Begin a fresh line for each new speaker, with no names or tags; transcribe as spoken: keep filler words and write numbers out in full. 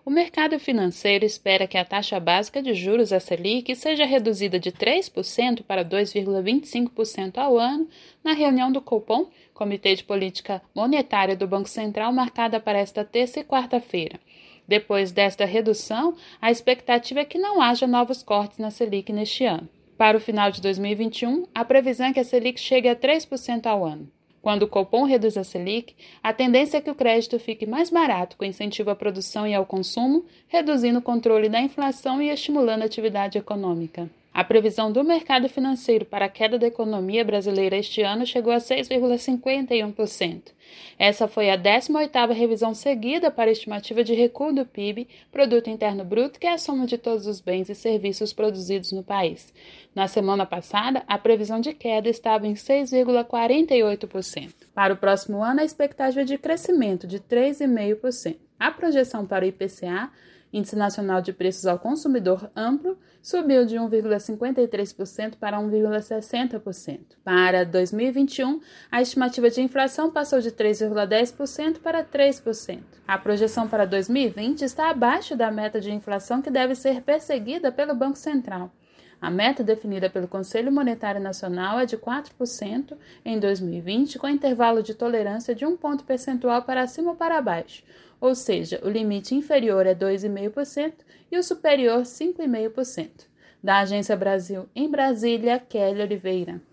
O mercado financeiro espera que a taxa básica de juros, a Selic, seja reduzida de três por cento para dois vírgula vinte e cinco por cento ao ano na reunião do Copom, Comitê de Política Monetária do Banco Central, marcada para esta terça e quarta-feira. Depois desta redução, a expectativa é que não haja novos cortes na Selic neste ano. Para o final de dois mil e vinte e um, a previsão é que a Selic chegue a três por cento ao ano. Quando o Copom reduz a Selic, a tendência é que o crédito fique mais barato, com incentivo à produção e ao consumo, reduzindo o controle da inflação e estimulando a atividade econômica. A previsão do mercado financeiro para a queda da economia brasileira este ano chegou a seis vírgula cinquenta e um por cento. Essa foi a décima oitava revisão seguida para a estimativa de recuo do P I B, Produto Interno Bruto, que é a soma de todos os bens e serviços produzidos no país. Na semana passada, a previsão de queda estava em seis vírgula quarenta e oito por cento. Para o próximo ano, a expectativa é de crescimento de três vírgula cinco por cento. A projeção para o I P C A, Índice Nacional de Preços ao Consumidor Amplo, subiu de um vírgula cinquenta e três por cento para um vírgula sessenta por cento. Para dois mil e vinte e um, a estimativa de inflação passou de três vírgula dez por cento para três por cento. A projeção para dois mil e vinte está abaixo da meta de inflação que deve ser perseguida pelo Banco Central. A meta definida pelo Conselho Monetário Nacional é de quatro por cento em dois mil e vinte, com intervalo de tolerância de um ponto percentual para cima ou para baixo, ou seja, o limite inferior é dois vírgula cinco por cento e o superior cinco vírgula cinco por cento. Da Agência Brasil, em Brasília, Kelly Oliveira.